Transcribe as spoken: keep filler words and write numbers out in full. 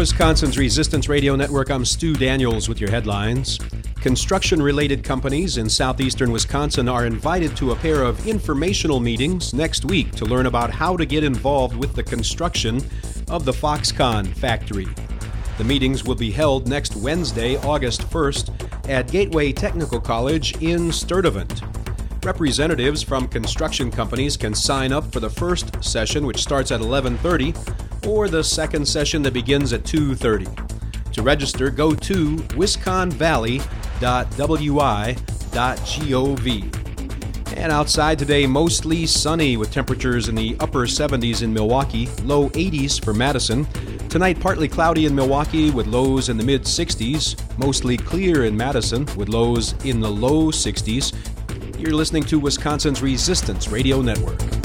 Wisconsin's Resistance Radio Network, I'm Stu Daniels with your headlines. Construction-related companies in southeastern Wisconsin are invited to a pair of informational meetings next week to learn about how to get involved with the construction of the Foxconn factory. The meetings will be held next Wednesday, August first, at Gateway Technical College in Sturtevant. Representatives from construction companies can sign up for the first session, which starts at eleven thirty, or the second session that begins at two thirty. To register, go to wisconn valley dot w i dot gov. And outside today, mostly sunny with temperatures in the upper seventies in Milwaukee, low eighties for Madison. Tonight, partly cloudy in Milwaukee with lows in the mid-sixties, mostly clear in Madison with lows in the low sixties. You're listening to Wisconsin's Resistance Radio Network.